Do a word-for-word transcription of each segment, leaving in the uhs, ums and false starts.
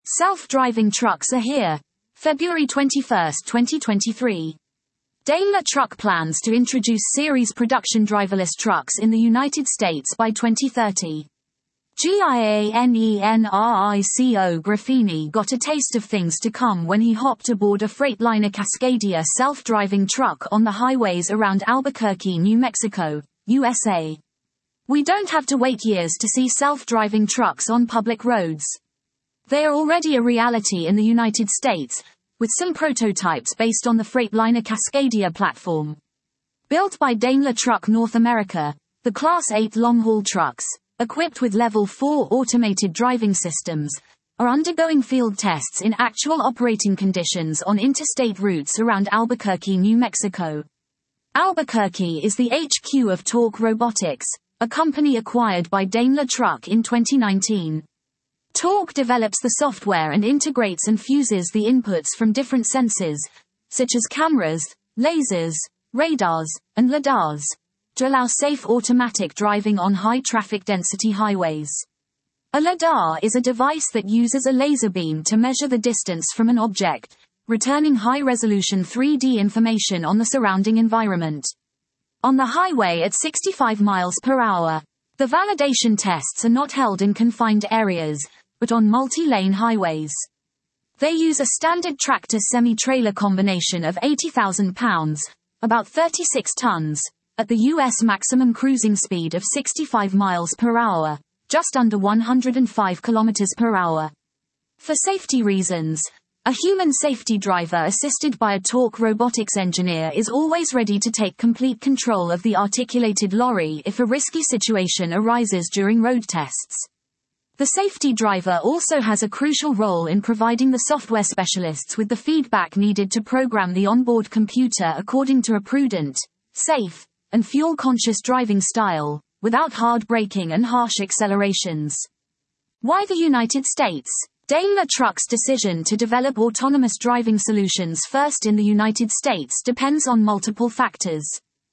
Self-driving trucks are here. February twenty-first, twenty twenty-three. Daimler Truck plans to introduce series production driverless trucks in the United States by twenty thirty. GIANENRICO Graffini got a taste of things to come when he hopped aboard a Freightliner Cascadia self-driving truck on the highways around Albuquerque, New Mexico, U S A. We don't have to wait years to see self-driving trucks on public roads. They are already a reality in the United States, with some prototypes based on the Freightliner Cascadia platform. Built by Daimler Truck North America, the Class eight long-haul trucks, equipped with Level four automated driving systems, are undergoing field tests in actual operating conditions on interstate routes around Albuquerque, New Mexico. Albuquerque is the H Q of Torc Robotics, a company acquired by Daimler Truck in twenty nineteen. Torc develops the software and integrates and fuses the inputs from different sensors, such as cameras, lasers, radars, and lidars, to allow safe automatic driving on high traffic density highways. A lidar is a device that uses a laser beam to measure the distance from an object, returning high-resolution three D information on the surrounding environment. On the highway at sixty-five miles per hour, the validation tests are not held in confined areas, but on multi-lane highways. They use a standard tractor semi-trailer combination of eighty thousand pounds, about thirty-six tons, at the U S maximum cruising speed of sixty-five miles per hour, just under one hundred five kilometers per hour. For safety reasons, a human safety driver assisted by a Torc Robotics engineer is always ready to take complete control of the articulated lorry if a risky situation arises during road tests. The safety driver also has a crucial role in providing the software specialists with the feedback needed to program the onboard computer according to a prudent, safe, and fuel-conscious driving style, without hard braking and harsh accelerations. Why the United States? Daimler Truck's decision to develop autonomous driving solutions first in the United States depends on multiple factors.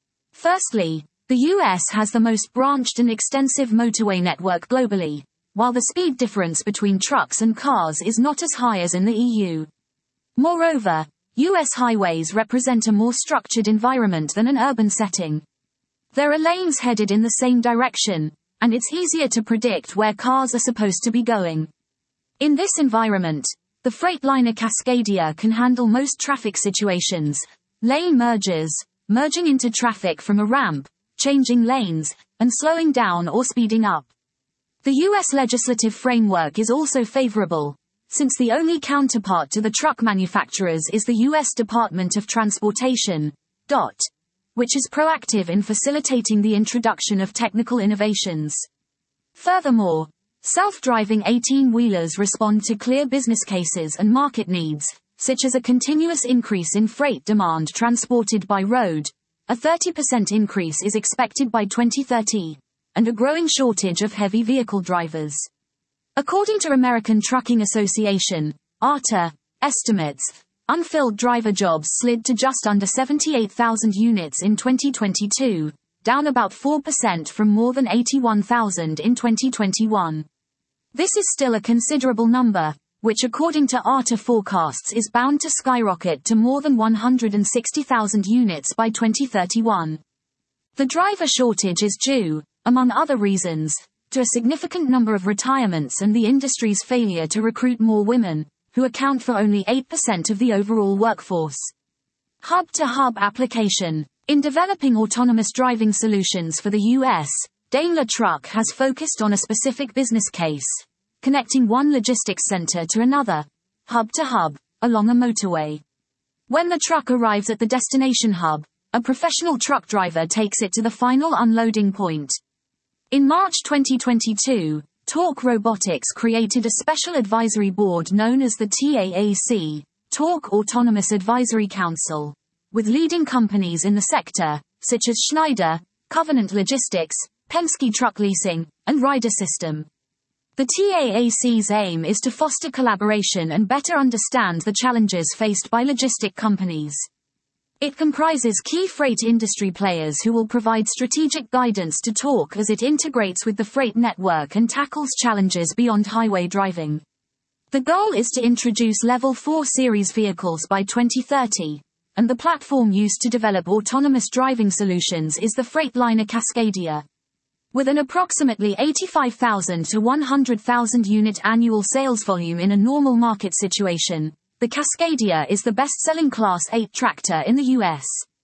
Firstly, the U S has the most branched and extensive motorway network globally, while the speed difference between trucks and cars is not as high as in the E U. Moreover, U S highways represent a more structured environment than an urban setting. There are lanes headed in the same direction, and it's easier to predict where cars are supposed to be going. In this environment, the Freightliner Cascadia can handle most traffic situations, lane mergers, merging into traffic from a ramp, changing lanes, and slowing down or speeding up. The U S legislative framework is also favorable, since the only counterpart to the truck manufacturers is the U S Department of Transportation, D O T, which is proactive in facilitating the introduction of technical innovations. Furthermore, self-driving eighteen-wheelers respond to clear business cases and market needs, such as a continuous increase in freight demand transported by road. A thirty percent increase is expected by twenty thirty. And a growing shortage of heavy vehicle drivers. According to American Trucking Association, A R T A, estimates, unfilled driver jobs slid to just under seventy-eight thousand units in twenty twenty-two, down about four percent from more than eighty-one thousand in twenty twenty-one. This is still a considerable number, which according to A R T A forecasts is bound to skyrocket to more than one hundred sixty thousand units by twenty thirty-one. The driver shortage is due, among other reasons, to a significant number of retirements and the industry's failure to recruit more women, who account for only eight percent of the overall workforce. Hub-to-hub application. In developing autonomous driving solutions for the U S, Daimler Truck has focused on a specific business case, connecting one logistics center to another, hub-to-hub, along a motorway. When the truck arrives at the destination hub, a professional truck driver takes it to the final unloading point. In March twenty twenty-two, Torc Robotics created a special advisory board known as the T A A C, Torc Autonomous Advisory Council, with leading companies in the sector, such as Schneider, Covenant Logistics, Penske Truck Leasing, and Ryder System. The T A A C's aim is to foster collaboration and better understand the challenges faced by logistic companies. It comprises key freight industry players who will provide strategic guidance to Torc as it integrates with the freight network and tackles challenges beyond highway driving. The goal is to introduce Level four series vehicles by twenty thirty, and the platform used to develop autonomous driving solutions is the Freightliner Cascadia. With an approximately eighty-five thousand to one hundred thousand unit annual sales volume in a normal market situation, the Cascadia is the best-selling Class eight tractor in the U S.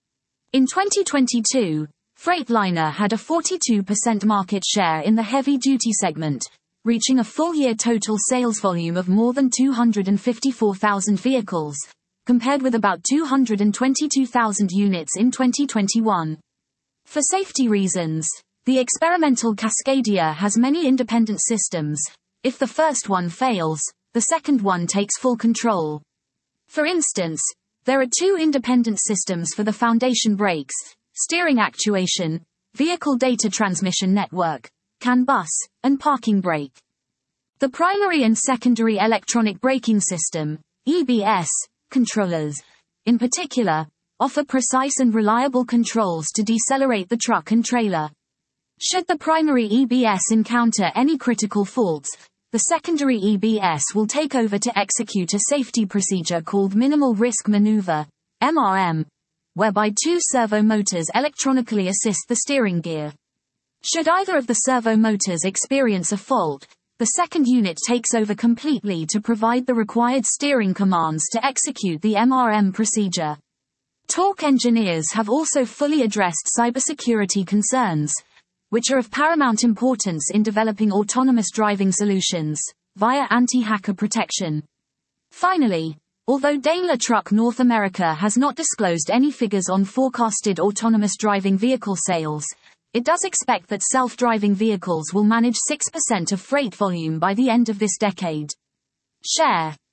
In twenty twenty-two, Freightliner had a forty-two percent market share in the heavy-duty segment, reaching a full-year total sales volume of more than two hundred fifty-four thousand vehicles, compared with about two hundred twenty-two thousand units in twenty twenty-one. For safety reasons, the experimental Cascadia has many independent systems. If the first one fails, the second one takes full control. For instance, there are two independent systems for the foundation brakes, steering actuation, vehicle data transmission network, C A N bus, and parking brake. The primary and secondary electronic braking system, E B S, controllers, in particular, offer precise and reliable controls to decelerate the truck and trailer. Should the primary E B S encounter any critical faults, the secondary E B S will take over to execute a safety procedure called Minimal Risk Maneuver, M R M, whereby two servo motors electronically assist the steering gear. Should either of the servo motors experience a fault, the second unit takes over completely to provide the required steering commands to execute the M R M procedure. Torque engineers have also fully addressed cybersecurity concerns, which are of paramount importance in developing autonomous driving solutions, via anti-hacker protection. Finally, although Daimler Truck North America has not disclosed any figures on forecasted autonomous driving vehicle sales, it does expect that self-driving vehicles will manage six percent of freight volume by the end of this decade. Share.